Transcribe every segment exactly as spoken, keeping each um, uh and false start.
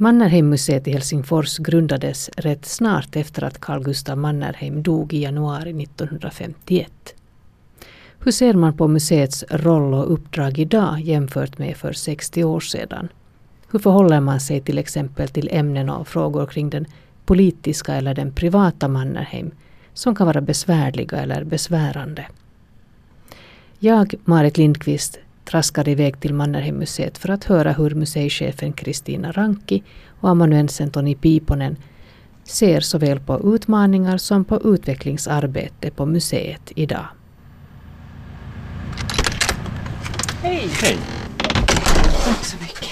Mannerheimmuseet i Helsingfors grundades rätt snart efter att Carl Gustaf Mannerheim dog i januari nittonhundrafemtioett. Hur ser man på museets roll och uppdrag idag jämfört med för sextio år sedan? Hur förhåller man sig till exempel till ämnen och frågor kring den politiska eller den privata Mannerheim som kan vara besvärliga eller besvärande? Jag, Marit Lindqvist, traskar iväg till Mannerheimmuseet för att höra hur museichefen Kristina Rankki och amanuensen Toni Piiponen ser såväl på utmaningar som på utvecklingsarbete på museet idag. Hej! Hej! Tack så mycket.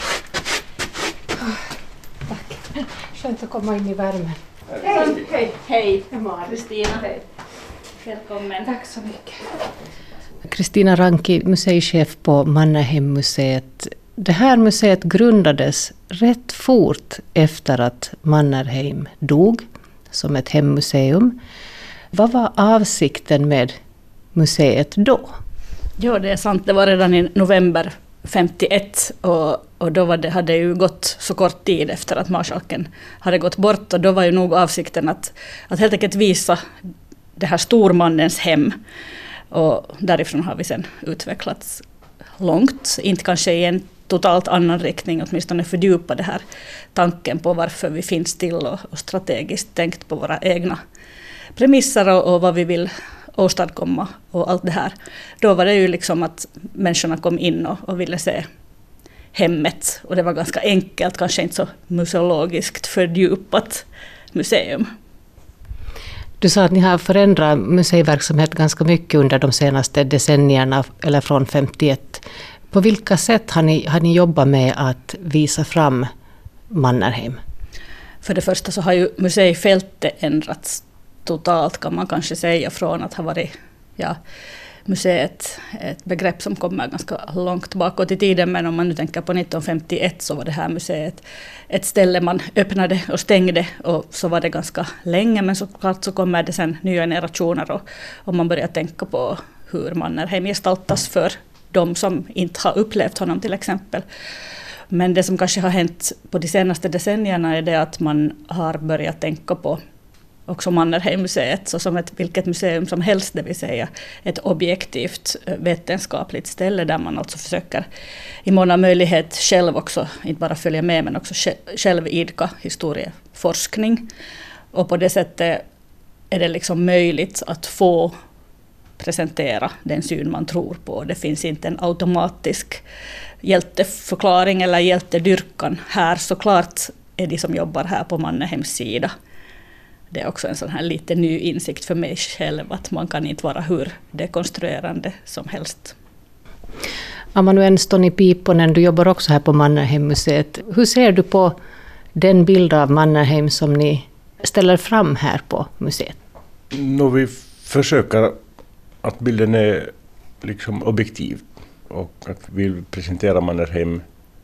Tack. Skönt att komma in i värmen. Hej! Hej! Hej! Kristina. Kristina. Välkommen. Tack så mycket. Kristina Rankki, museichef på Mannerheimmuseet. Det här museet grundades rätt fort efter att Mannerheim dog som ett hemmuseum. Vad var avsikten med museet då? Ja, det är sant. Det var redan i november femtioett och, och då var det, hade ju gått så kort tid efter att marskalken hade gått bort, och då var ju nog avsikten att, att helt enkelt visa det här stormannens hem. Och därifrån har vi sen utvecklats långt, inte kanske i en totalt annan riktning, åtminstone fördjupa det här tanken på varför vi finns till och, och strategiskt tänkt på våra egna premisser och, och vad vi vill åstadkomma och allt det här. Då var det ju liksom att människorna kom in och, och ville se hemmet, och det var ganska enkelt, kanske inte så museologiskt fördjupat museum. Du sa att ni har förändrat museiverksamhet ganska mycket under de senaste decennierna, eller från femtioett. På vilka sätt har ni, har ni jobbat med att visa fram Mannerheim? För det första så har ju museifältet ändrats totalt, kan man kanske säga, från att ha varit ja, museet, ett begrepp som kommer ganska långt bakåt i tiden, men om man nu tänker på nittonhundrafemtioett så var det här museet ett ställe man öppnade och stängde, och så var det ganska länge, men såklart så kommer det sen nya generationer och, och man börjar tänka på hur Mannerheim gestaltas för de som inte har upplevt honom till exempel. Men det som kanske har hänt på de senaste decennierna är det att man har börjat tänka på också Mannerheimmuseet så som ett vilket museum som helst, det vill säga ett objektivt vetenskapligt ställe där man alltså försöker i mån av möjlighet själv också, inte bara följa med men också själv idka historieforskning. Och på det sättet är det liksom möjligt att få presentera den syn man tror på. Det finns inte en automatisk hjälteförklaring eller hjältedyrkan här. Såklart är de som jobbar här på Mannerheims sida. Det är också en sån här lite ny insikt för mig själv att man kan inte vara hur dekonstruerande som helst. Amanuensen Toni Piiponen, du jobbar också här på Mannerheimmuseet. Hur ser du på den bild av Mannerheim som ni ställer fram här på museet? No, vi försöker att bilden är liksom objektiv och att vi presenterar Mannerheim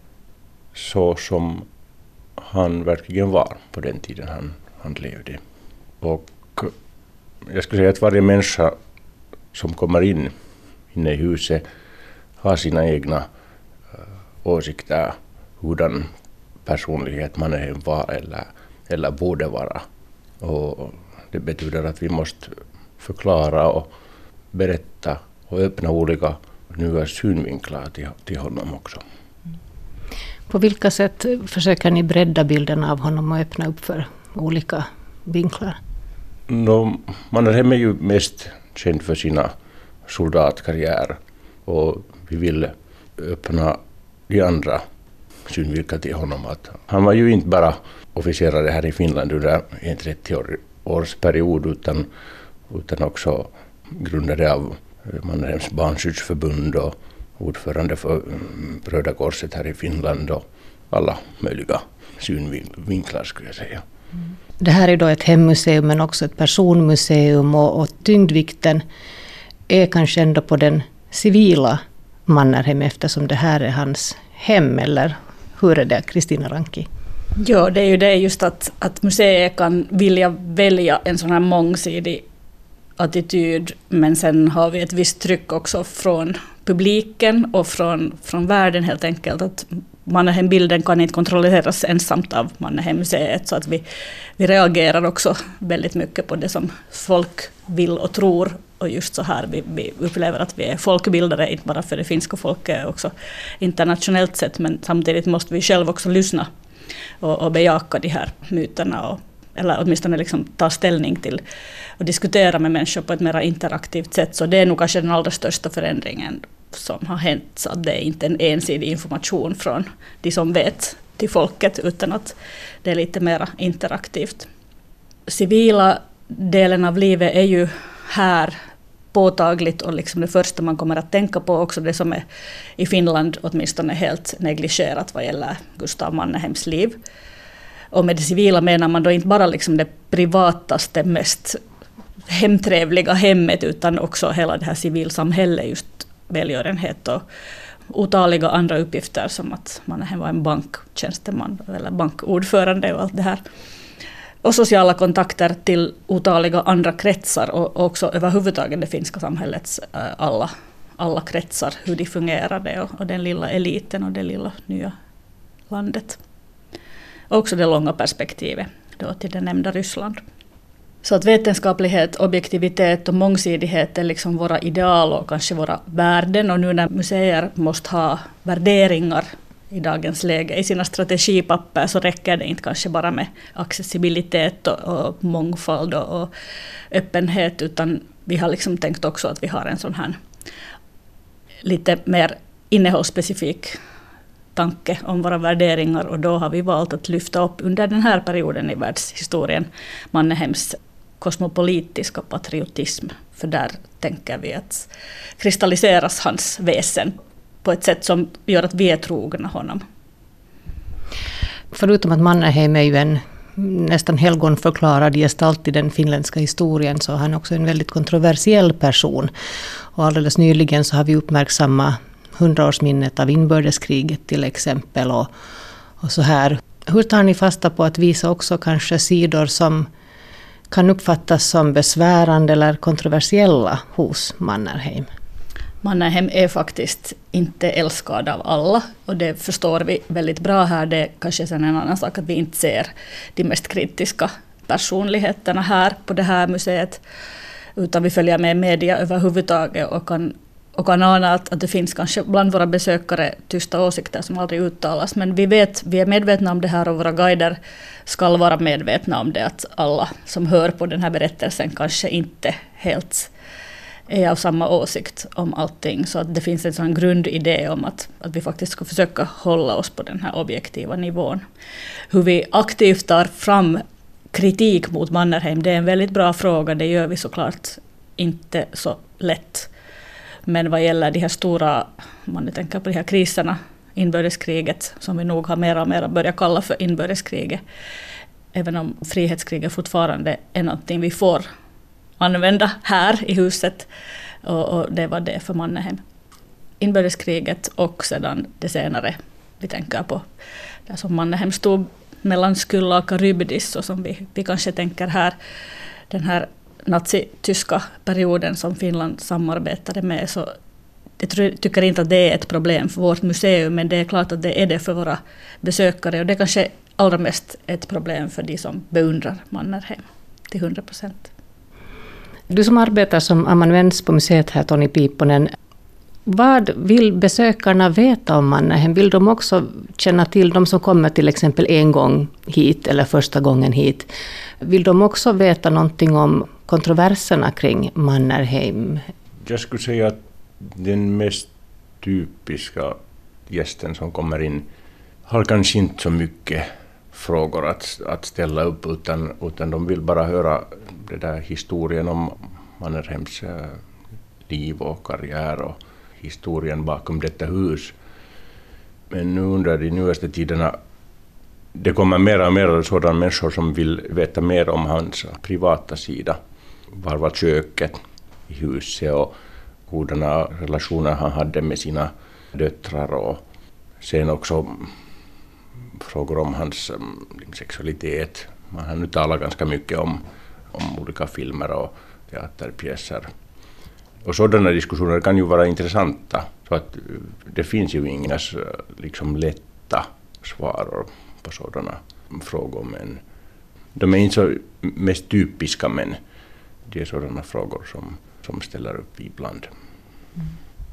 så som han verkligen var på den tiden han, han levde. Och jag skulle säga att varje människa som kommer in inne i huset har sina egna uh, åsikter hurdan personlighet Mannerheim var eller, eller borde vara. Och det betyder att vi måste förklara och berätta och öppna olika nya synvinklar till, till honom också. På vilka sätt försöker ni bredda bilden av honom och öppna upp för olika vinklar? No, Mannerheim är ju mest känd för sina soldatkarriär och vi vill öppna de andra synvinklar till honom. Att han var ju inte bara officerare här i Finland under en trettio-årsperiod utan, utan också grundare av Mannerheims barnskyddsförbund och ordförande för Röda korset här i Finland och alla möjliga synvinklar skulle jag säga. Mm. Det här är då ett hemmuseum men också ett personmuseum och, och tyngdvikten är kanske ändå på den civila Mannerheim eftersom det här är hans hem, eller hur är det, Kristina Rankki? Ja, det är ju det just att, att museet kan vilja välja en sån här mångsidig attityd, men sen har vi ett visst tryck också från publiken och från, från världen helt enkelt att Mannerheim-bilden kan inte kontrolleras ensamt av Mannerheim-museet, så att vi, vi reagerar också väldigt mycket på det som folk vill och tror, och just så här vi, vi upplever att vi är folkbildare, inte bara för det finska folket, också internationellt sett, men samtidigt måste vi själva också lyssna och, och bejaka de här myterna, och, eller åtminstone liksom ta ställning till och diskutera med människor på ett mer interaktivt sätt. Så det är nog kanske den allra största förändringen som har hänt, så att det är inte en ensidig information från de som vet till folket, utan att det är lite mer interaktivt. Civila delen av livet är ju här påtagligt, och liksom det första man kommer att tänka på, också det som är i Finland åtminstone helt negligerat vad gäller Gustav Mannerheims liv. Och med det civila menar man då inte bara liksom det privataste, mest hemtrevliga hemmet, utan också hela det här civilsamhället, just välgörenhet och otaliga andra uppgifter, som att Mannerheim var en banktjänsteman eller bankordförande och allt det här. Och sociala kontakter till otaliga andra kretsar, och också överhuvudtaget det finska samhällets alla, alla kretsar, hur de fungerade, och, och den lilla eliten och det lilla nya landet. Och också det långa perspektivet då till det nämnda Ryssland. Så att vetenskaplighet, objektivitet och mångsidighet är liksom våra ideal och kanske våra värden. Och nu när museer måste ha värderingar i dagens läge i sina strategipapper, så räcker det inte kanske bara med accessibilitet och, och mångfald och, och öppenhet, utan vi har liksom tänkt också att vi har en sån här lite mer innehållsspecifik tanke om våra värderingar, och då har vi valt att lyfta upp under den här perioden i världshistorien Mannerheims kosmopolitiska patriotism, för där tänker vi att kristalliseras hans väsen på ett sätt som gör att vi är trogna honom. Förutom att Mannerheim är ju en nästan helgonförklarad gestalt i den finländska historien, så är han också en väldigt kontroversiell person. Och alldeles nyligen så har vi uppmärksammat hundraårsminnet av inbördeskriget till exempel. Och, och så här. Hur tar ni fasta på att visa också kanske sidor som kan uppfattas som besvärande eller kontroversiella hos Mannerheim? Mannerheim är faktiskt inte älskad av alla, och det förstår vi väldigt bra här. Det är kanske sen en annan sak att vi inte ser de mest kritiska personligheterna här på det här museet, utan vi följer med media överhuvudtaget och kan, och kan ana att, att det finns kanske bland våra besökare tysta åsikter som aldrig uttalas. Men vi vet, vi är medvetna om det här, och våra guider ska vara medvetna om det, att alla som hör på den här berättelsen kanske inte helt är av samma åsikt om allting. Så att det finns en sån grundidé om att, att vi faktiskt ska försöka hålla oss på den här objektiva nivån. Hur vi aktivt tar fram kritik mot Mannerheim, det är en väldigt bra fråga. Det gör vi såklart inte så lätt. Men vad gäller de här stora, om man nu tänker på de här kriserna, inbördeskriget, som vi nog har mer och mer börjat kalla för inbördeskriget, även om frihetskriget fortfarande är någonting vi får använda här i huset, och, och det var det för Mannerheim. Inbördeskriget och sedan det senare, vi tänker på där som Mannerheim stod mellan Skylla och Charybdis, och som vi, vi kanske tänker här, den här nazityska perioden som Finland samarbetade med, så jag tycker inte att det är ett problem för vårt museum, men det är klart att det är det för våra besökare, och det är kanske allra mest ett problem för de som beundrar Mannerheim till hundra procent. Du som arbetar som amanuens på museet här, Toni Piipponen, vad vill besökarna veta om Mannerheim? Vill de också känna till, de som kommer till exempel en gång hit eller första gången hit, vill de också veta någonting om kontroverserna kring Mannerheim? Jag skulle säga att den mest typiska gästen som kommer in har kanske inte så mycket frågor att, att ställa upp, utan, utan de vill bara höra det där historien om Mannerheims äh, liv och karriär och historien bakom detta hus. Men nu under de nyaste tiderna det kommer mer och mer sådana människor som vill veta mer om hans privata sida. Var var köket i huset och hurdana relationer han hade med sina döttrar, och sen också frågor om hans um, sexualitet. Man har nu talat ganska mycket om, om olika filmer och teaterpjäser. Och sådana diskussioner kan ju vara intressanta. Så att det finns ju inga liksom lätt lätta svar på sådana frågor, men de är inte så mest typiska, men det är sådana frågor som, som ställer upp ibland. Mm.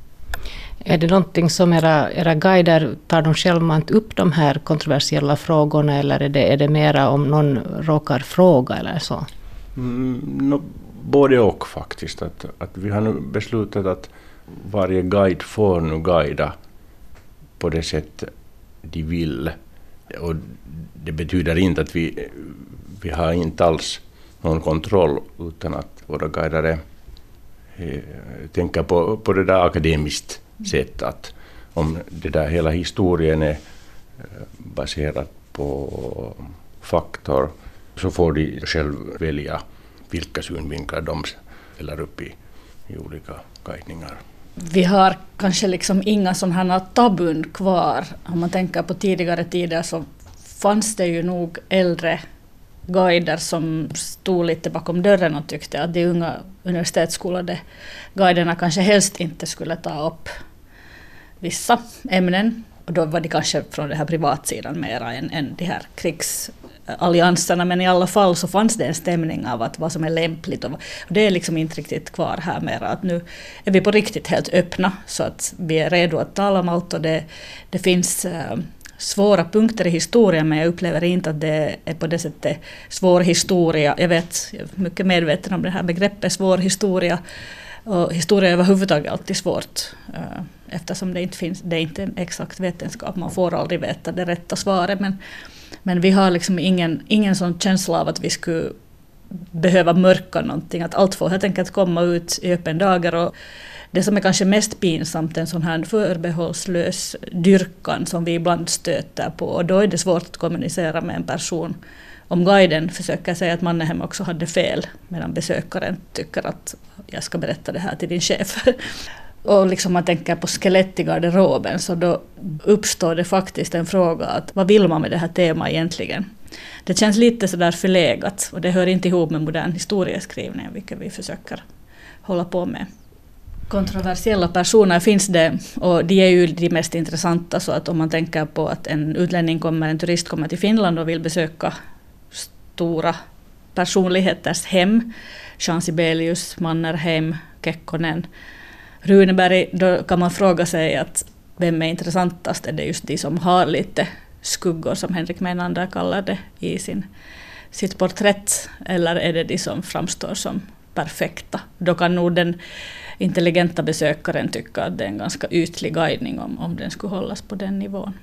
Är det någonting som era, era guider, tar de självmant upp de här kontroversiella frågorna, eller är det, är det mera om någon råkar fråga eller så? Mm, no, både och faktiskt. Att, att vi har nu beslutat att varje guide får nu guida på det sätt de vill. Och det betyder inte att vi, vi har inte alls någon kontroll, utan att våra guider är, är, tänker på, på det där akademiskt sätt, att om det där hela historien är baserad på faktor, så får de själv välja vilka synvinklar de ställer upp i, i olika guidningar. Vi har kanske liksom inga sådana tabun kvar. Om man tänker på tidigare tider så fanns det ju nog äldre guider som stod lite bakom dörren och tyckte att de unga universitetsskolade guiderna kanske helst inte skulle ta upp vissa ämnen. Och då var det kanske från den här privatsidan mera än, än de här krigsallianserna. Men i alla fall så fanns det en stämning av att vad som är lämpligt. Och, och det är liksom inte riktigt kvar här mera. Att nu är vi på riktigt helt öppna, så att vi är redo att tala om allt. Och det, det finns äh, svåra punkter i historien, men jag upplever inte att det är på det sättet svår historia. Jag vet, jag är mycket medveten om det här begreppet svår historia. Och historia är överhuvudtaget alltid svårt, uh, eftersom det inte finns, det är inte en exakt vetenskap, man får aldrig veta det rätta svaret, men, men vi har liksom ingen, ingen sån känsla av att vi skulle behöva mörka någonting, att allt får helt enkelt komma ut i öppen dagar. Och det som är kanske mest pinsamt, en sån här förbehållslös dyrkan som vi ibland stöter på, och då är det svårt att kommunicera med en person. Om guiden försöker säga att Mannerheim också hade fel, medan besökaren tycker att jag ska berätta det här till din chef. Och liksom man tänker på skelett i garderoben, så då uppstår det faktiskt en fråga att vad vill man med det här temat egentligen? Det känns lite sådär förlegat, och det hör inte ihop med modern historieskrivning, vilket vi försöker hålla på med. Kontroversiella personer finns det, och de är ju de mest intressanta, så att om man tänker på att en utlänning kommer, en turist kommer till Finland och vill besöka stora personligheters hem, Jean Sibelius, Mannerheim, Kekkonen, Runeberg, då kan man fråga sig att vem är intressantast? Är det just de som har lite skuggor, som Henrik Meinander kallar det i sin, sitt porträtt, eller är det de som framstår som perfekta? Då kan nog den intelligenta besökaren tycka att det är en ganska ytlig guidning om, om den skulle hållas på den nivån.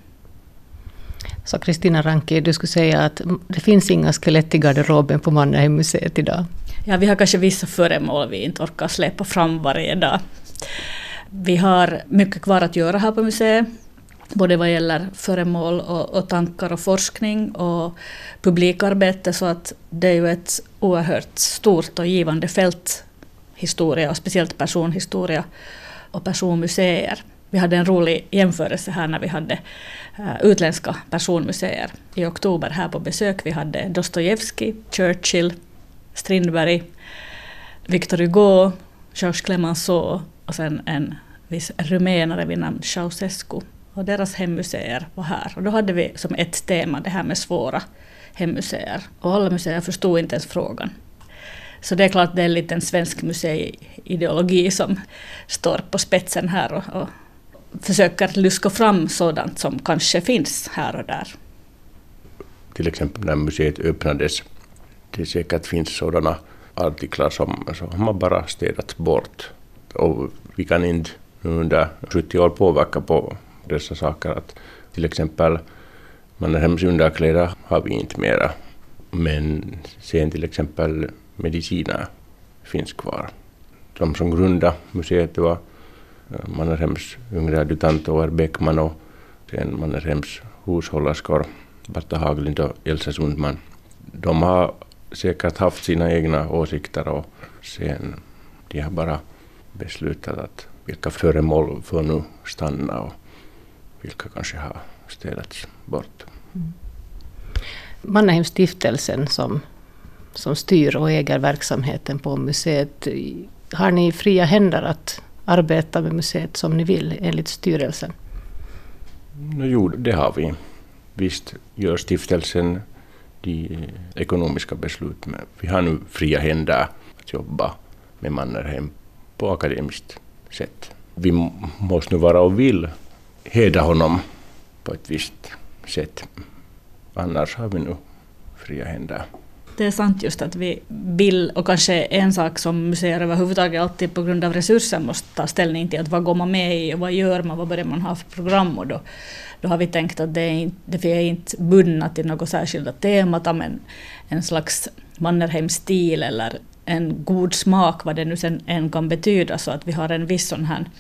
Så Kristina Ranki, du skulle säga att det finns inga skelett i garderoben på Mannerheimmuseet idag? Ja, vi har kanske vissa föremål vi inte orkar släppa fram varje dag. Vi har mycket kvar att göra här på museet, både vad gäller föremål och, och tankar och forskning och publikarbete, så att det är ju ett oerhört stort och givande fält, historia och speciellt personhistoria och personmuseer. Vi hade en rolig jämförelse här när vi hade uh, utländska personmuseer i oktober här på besök. Vi hade Dostojevskij, Churchill, Strindberg, Victor Hugo, Georges Clemenceau och sen en viss rumänare vid namn Ceausescu. Och deras hemmuseer var här. Och då hade vi som ett tema det här med svåra hemmuseer. Och alla museer förstod inte ens frågan. Så det är klart det är en liten svensk museideologi som står på spetsen här och, och försöker luska fram sådant som kanske finns här och där. Till exempel när museet öppnades, det säkert finns sådana artiklar som, som man bara städat bort. Och vi kan inte under sjuttio år påverka på dessa saker. Att till exempel Mannerheims underkläder har vi inte mera. Men sen till exempel mediciner finns kvar. De som grundade museet var Mannerheims yngre adjutant Oer Beckman och sen Mannerheims hushållerskor Berta Haglind och Elsa Sundman. De har säkert haft sina egna åsikter och sen de har bara beslutat att vilka föremål får nu stanna och vilka kanske har städats bort. Mm. Mannerheimstiftelsen som, som styr och äger verksamheten på museet, har ni fria händer att arbeta med museet som ni vill enligt styrelsen? No, jo, det har vi. Visst gör stiftelsen de ekonomiska beslut, men vi har nu fria händer att jobba med Mannerheim på akademiskt sätt. Vi måste nu vara och vill hedra honom på ett visst sätt. Annars har vi nu fria händer. Det är sant just att vi vill, och kanske en sak som museer överhuvudtaget alltid på grund av resurser måste ta ställning till, att vad går man med i och vad gör man, vad börjar man ha för program, och då, då har vi tänkt att det är inte, det är inte bundna till något särskilda temat, men en slags Mannerheim-stil eller en god smak, vad det nu sen än kan betyda, så att vi har en viss sån här,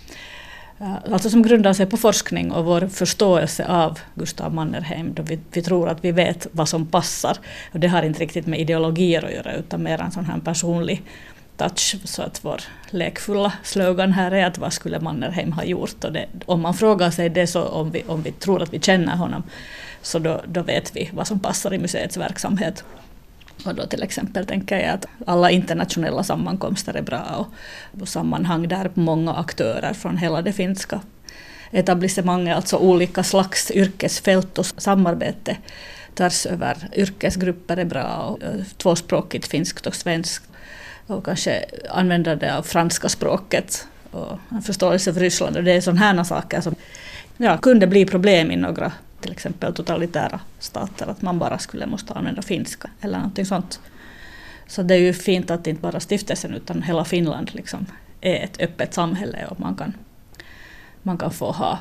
alltså som grundar sig på forskning och vår förståelse av Gustav Mannerheim, då vi, vi tror att vi vet vad som passar, och det har inte riktigt med ideologier att göra utan mer en sån här personlig touch, så att vår lekfulla slogan här är att vad skulle Mannerheim ha gjort, och det, om man frågar sig det, så om vi, om vi tror att vi känner honom, så då, då vet vi vad som passar i museets verksamhet. Och då till exempel tänker jag att alla internationella sammankomster är bra, och, och sammanhang där många aktörer från hela det finska etablissemanget, alltså olika slags yrkesfält och samarbete tvärs över yrkesgrupper är bra, och tvåspråkigt finskt och svenskt, och kanske användande av franska språket och en förståelse för Ryssland, och det är sådana här saker som ja, kunde bli problem i några till exempel totalitära stater, att man bara skulle måste använda finska eller någonting sånt. Så det är ju fint att inte bara stiftelsen utan hela Finland liksom är ett öppet samhälle, och man kan, man kan få ha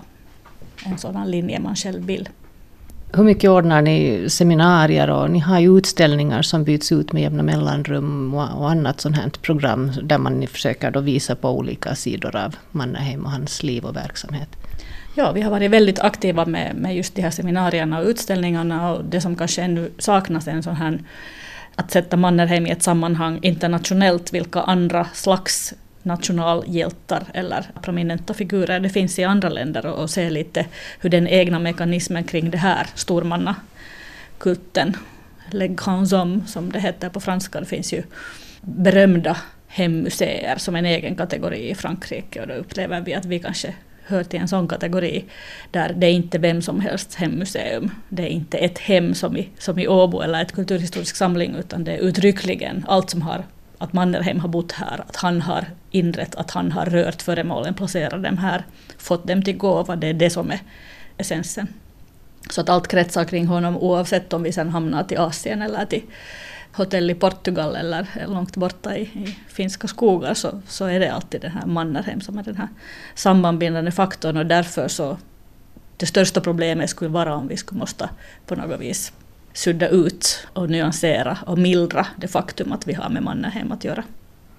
en sådan linje man själv vill. Hur mycket ordnar ni seminarier, och ni har ju utställningar som byts ut med jämna mellanrum och, och annat sånt här program där man försöker då visa på olika sidor av Mannerheim och hans liv och verksamhet? Ja, vi har varit väldigt aktiva med, med just de här seminarierna och utställningarna, och det som kanske ännu saknas är en sån här att sätta Mannerheim i ett sammanhang internationellt, vilka andra slags nationalhjältar eller prominenta figurer det finns i andra länder, och, och se lite hur den egna mekanismen kring det här stormannakulten, les grands hommes som det heter på franska, det finns ju berömda hemmuseer som en egen kategori i Frankrike, och då upplever vi att vi kanske hör till en sån kategori där det är inte vem som helst hemmuseum. Det är inte ett hem som i, som i Åbo eller ett kulturhistorisk samling, utan det är uttryckligen allt som har, att Mannerheim har bott här, att han har inrett, att han har rört föremålen, placerat dem här, fått dem till gåva, det är det som är essensen. Så att allt kretsar kring honom, oavsett om vi sen hamnar till Asien eller till hotell i Portugal eller långt borta i, i finska skogar, så, så är det alltid den här Mannerheim som är den här sammanbindande faktorn, och därför så det största problemet skulle vara om vi skulle måste på något vis sudda ut och nyansera och mildra det faktum att vi har med Mannerheim att göra.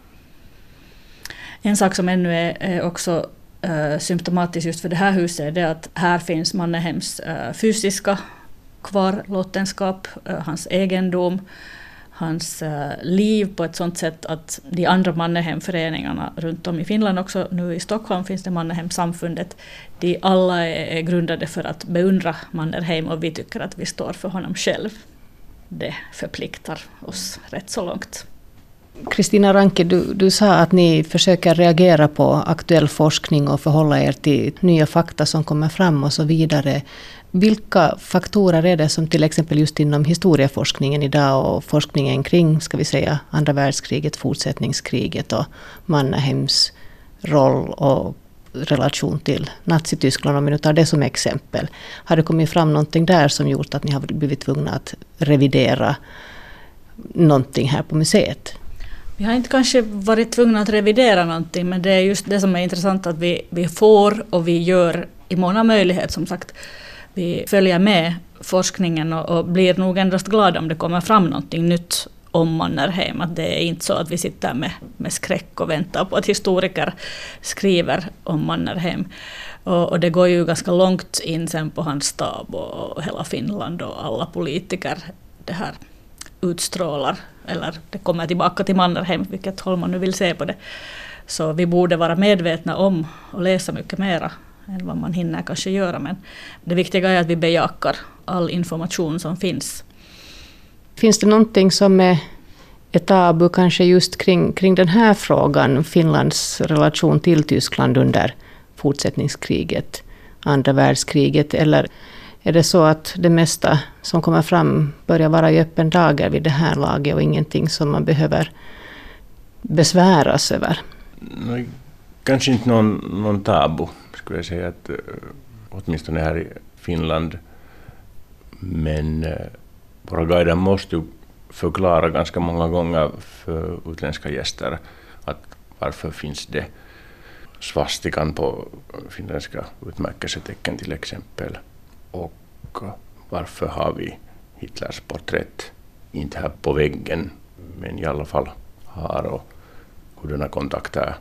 En sak som ännu är, är också äh, symptomatisk just för det här huset är att här finns Mannerheims äh, fysiska kvarlåtenskap, äh, hans egendom, hans äh, liv på ett sådant sätt att de andra Mannerheim-föreningarna runt om i Finland, också nu i Stockholm finns det Mannerheim-samfundet, de alla är, är grundade för att beundra Mannerheim, och vi tycker att vi står för honom själv. Det förpliktar oss rätt så långt. Kristina Ranke, du, du sa att ni försöker reagera på aktuell forskning och förhålla er till nya fakta som kommer fram och så vidare. Vilka faktorer är det som till exempel just inom historieforskningen idag och forskningen kring, ska vi säga, andra världskriget, fortsättningskriget och Mannerheims roll och relation till Nazityskland, om vi nu tar det som exempel. Har det kommit fram någonting där som gjort att ni har blivit tvungna att revidera någonting här på museet? Vi har inte kanske varit tvungna att revidera någonting, men det är just det som är intressant, att vi, vi får och vi gör i många möjligheter, som sagt. Vi följer med forskningen och, och blir nog endast glada om det kommer fram någonting nytt om Mannerheim. Att det är inte så att vi sitter med, med skräck och väntar på att historiker skriver om Mannerheim. Och, och det går ju ganska långt in sen på hans stab och, och hela Finland och alla politiker det här utstrålar, eller det kommer tillbaka till Mannerheim, vilket håll man nu vill se på det. Så vi borde vara medvetna om och läsa mycket mera än vad man hinner kanske göra, men det viktiga är att vi bejakar all information som finns. Finns det någonting som är ett tabu kanske just kring, kring den här frågan, Finlands relation till Tyskland under fortsättningskriget? andra världskriget, eller är det så att det mesta som kommer fram börjar vara i öppen dager vid det här laget och ingenting som man behöver besväras över? Nej, kanske inte någon, någon tabu, skulle jag säga, att, åtminstone här i Finland. Men eh, våra guider måste ju förklara ganska många gånger för utländska gäster att varför finns det svastikan på finländska utmärkelsetecken till exempel, och varför har vi Hitlers porträtt inte här på väggen men i alla fall har, och hurdana kontakter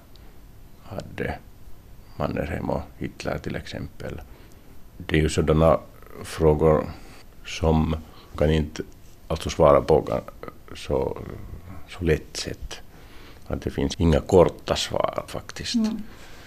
hade Mannerheim och Hitler till exempel. Det är ju sådana frågor som kan inte alltså svara på så, så lätt sätt. Att det finns inga korta svar faktiskt. Mm.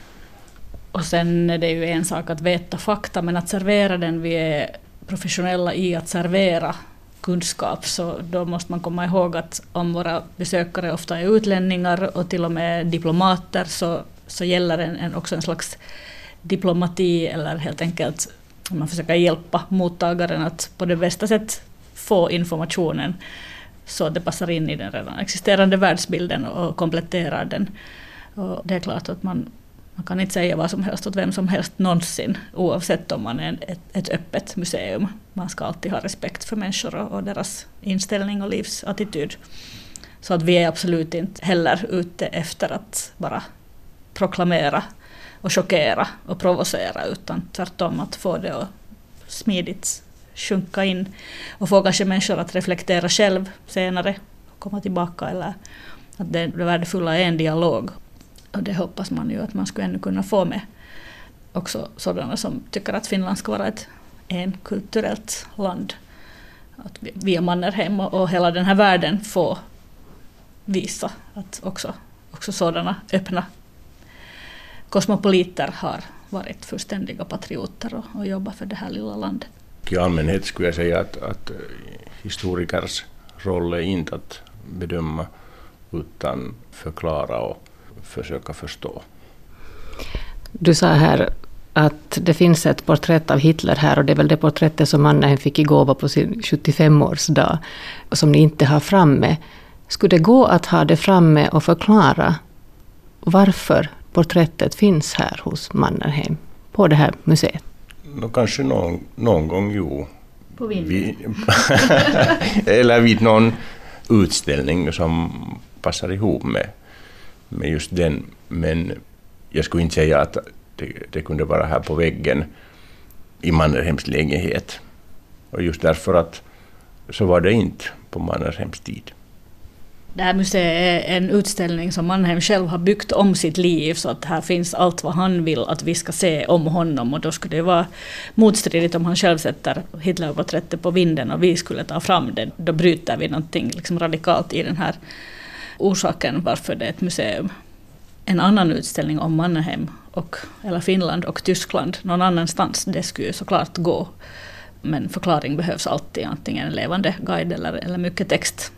Och sen är det ju en sak att veta fakta, men att servera den, vi är professionella i att servera kunskap, så då måste man komma ihåg att om våra besökare ofta är utlänningar och till och med diplomater, så, så gäller en, en också en slags diplomati, eller helt enkelt man försöker hjälpa mottagaren att på det bästa sätt få informationen så att det passar in i den redan existerande världsbilden och kompletterar den. Och det är klart att man, man kan inte säga vad som helst åt vem som helst någonsin, oavsett om man är ett, ett öppet museum. Man ska alltid ha respekt för människor och, och deras inställning och livsattityd. Så att vi är absolut inte heller ute efter att bara proklamera och chockera och provocera, utan tvärtom att få det att smidigt sjunka in och få kanske människor att reflektera själv senare och komma tillbaka, eller att det, det värdefulla är en dialog. Och det hoppas man ju att man skulle ännu kunna få med också sådana som tycker att Finland ska vara ett en kulturellt land. Att vi, via Mannerheim och, och hela den här världen får visa att också, också sådana öppna kosmopoliter har varit fullständiga patrioter och, och jobbat för det här lilla landet. I allmänhet skulle jag säga att, att historikers roll är inte att bedöma utan förklara och försöka förstå. Du sa här att det finns ett porträtt av Hitler här, och det är väl det porträttet som Mannerheim fick i gåva på sin sjuttiofemårsdag som ni inte har framme. Skulle det gå att ha det framme och förklara varför porträttet finns här hos Mannerheim på det här museet? No, kanske någon, någon gång, jo. På vi, eller vid någon utställning som passar ihop med, med just den. Men jag skulle inte säga att det, det kunde vara här på väggen i Mannerheims lägenhet. Och just därför att så var det inte på Mannerheims tid. Det här museet är en utställning som Mannerheim själv har byggt om sitt liv, så att här finns allt vad han vill att vi ska se om honom, och då skulle det vara motstridigt om han själv sätter Hitlerporträttet på vinden och vi skulle ta fram det. Då bryter vi någonting liksom radikalt i den här orsaken varför det är ett museum. En annan utställning om Mannerheim och, eller Finland och Tyskland någon annanstans, det skulle såklart gå, men förklaring behövs alltid, antingen en levande guide eller, eller mycket text.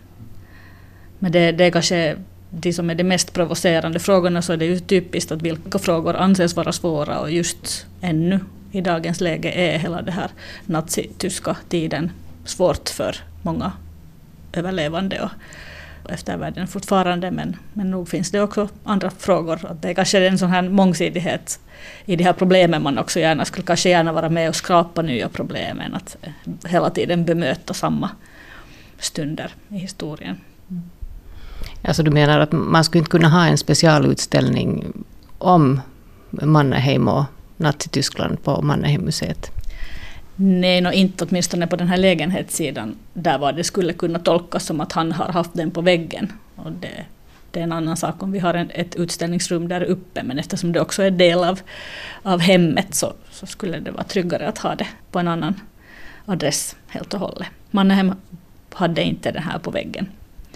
Men det, det är kanske de som är de mest provocerande frågorna, så är det ju typiskt att vilka frågor anses vara svåra, och just ännu i dagens läge är hela det här nazityska tiden svårt för många överlevande och eftervärlden fortfarande, men, men nog finns det också andra frågor. Att det är kanske en sån här mångsidighet i de här problemen man också gärna skulle kanske gärna vara med och skrapa nya problem, än att hela tiden bemöta samma stunder i historien. Mm. Alltså du menar att man skulle inte kunna ha en specialutställning om Mannerheim och Nazityskland på Mannerheimmuseet? Nej, no, inte åtminstone på den här lägenhetssidan, där var det skulle kunna tolkas som att han har haft den på väggen. Och det, det är en annan sak om vi har en, ett utställningsrum där uppe, men eftersom det också är del av, av hemmet, så, så skulle det vara tryggare att ha det på en annan adress helt och hållet. Mannerheim hade inte den här på väggen.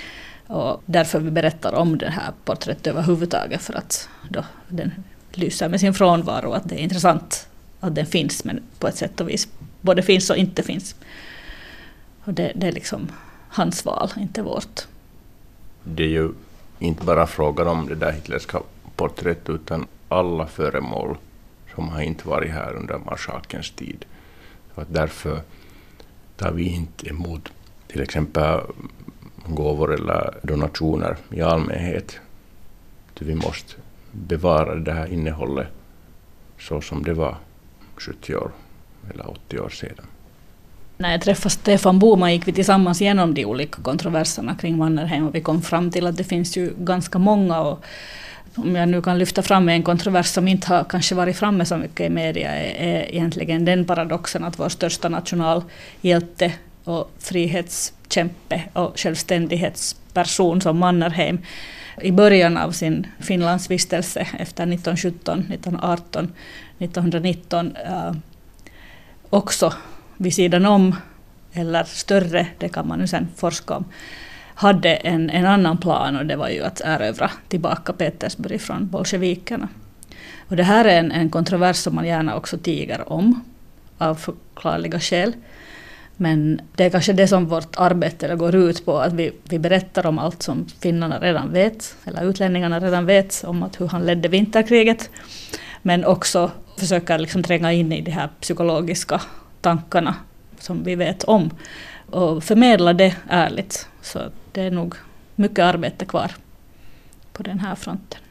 Och därför vi berättar om det här porträttet överhuvudtaget, för att då den lyser med sin frånvaro, att det är intressant att den finns, men på ett sätt och vis både finns och inte finns. Och det, det är liksom hans val, inte vårt. Det är ju inte bara frågan om det där hitlerska porträttet, utan alla föremål som har inte varit här under marskalkens tid. Så att därför tar vi inte emot till exempel gåvor eller donationer i allmänhet. Vi måste bevara det här innehållet så som det var sjuttio år eller åttio år sedan. När jag träffade Stefan Boman gick vi tillsammans igenom de olika kontroverserna kring Mannerheim och vi kom fram till att det finns ju ganska många. Och om jag nu kan lyfta fram en kontrovers som inte har kanske varit framme så mycket i media är, är egentligen den paradoxen att vår största nationalhjälte och frihetskämpe och självständighetsperson som Mannerheim i början av sin Finlandsvistelse efter nittonhundrasjutton, nittonhundraarton, nittonhundranitton äh, också vid sidan om, eller större, det kan man nu sen forska om, hade en, en annan plan och det var ju att erövra tillbaka Petersburg från bolsjevikerna. Och det här är en, en kontrovers som man gärna också tiger om av förklarliga skäl. Men det är kanske det som vårt arbete går ut på, att vi, vi berättar om allt som finnarna redan vet, eller utlänningarna redan vet om att hur han ledde vinterkriget. Men också försöka liksom tränga in i de här psykologiska tankarna som vi vet om och förmedla det ärligt. Så det är nog mycket arbete kvar på den här fronten.